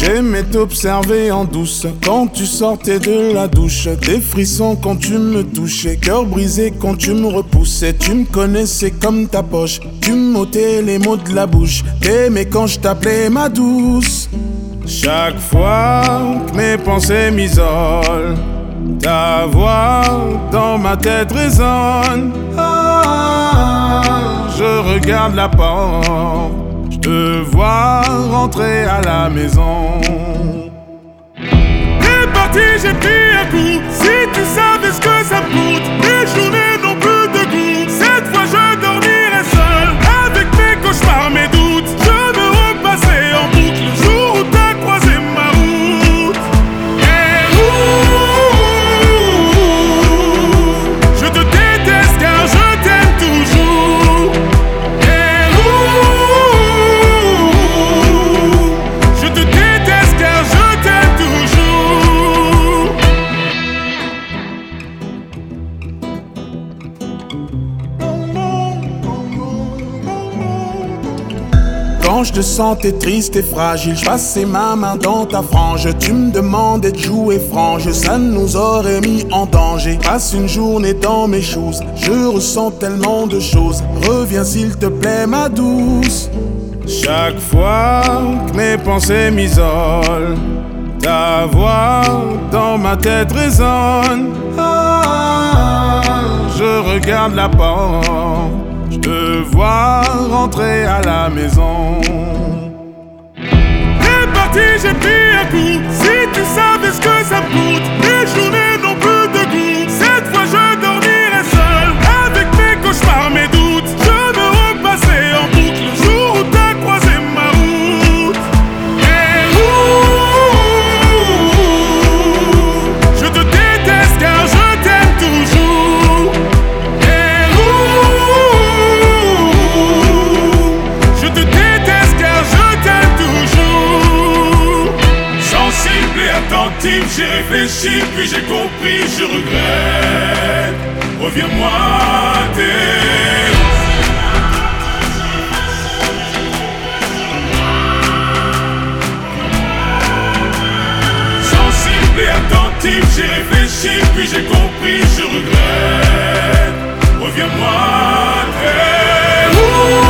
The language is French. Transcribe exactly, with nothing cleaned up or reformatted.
J'aimais t'observer en douce quand tu sortais de la douche. Des frissons quand tu me touchais, cœur brisé quand tu me repoussais. Tu me connaissais comme ta poche, tu m'ôtais les mots de la bouche. T'aimais quand je t'appelais ma douce. Chaque fois que mes pensées m'isolent, ta voix dans ma tête résonne. Ah, je regarde la porte, je te vois rentrer à la maison. T'es parti, j'ai pris un coup. Si tu savais ce que ça me coûte, mes journées n'ont plus de goût. Cette fois je dormirai seul, avec mes cauchemars, mes doutes. Je me repassais en boucle le jour où t'as croisé ma route. Et ouh, je te déteste car je t'aime toujours. Et ouh, je te déteste car je t'aime toujours. Quand je te sentais triste et fragile, je passais ma main dans ta frange. Tu me demandais de jouer frange, ça nous aurait mis en danger. Passe une journée dans mes choses, je ressens tellement de choses. Reviens s'il te plaît ma douce. Chaque fois que mes pensées m'isolent, ta voix dans ma tête résonne. Ah, je regarde la porte, je te vois rentrer à la maison. T'es parti, j'ai pris un coup. Si tu savais ce que ça me coûte, mes journées n'ont plus de goût. Cette fois je dormirai seul, avec mes cauchemars, mes doutes. Je me repassais en boucle le jour où t'as croisé ma route. Et ouh, je te déteste car je t'aime toujours. Et ouh, je te déteste car je t'aime toujours. Sensible et attentif, j'ai réfléchi, puis j'ai compris, je regrette. Reviens-moi, t'es... Sensible et attentif, j'ai réfléchi, puis j'ai compris, je regrette. Reviens-moi, t'es...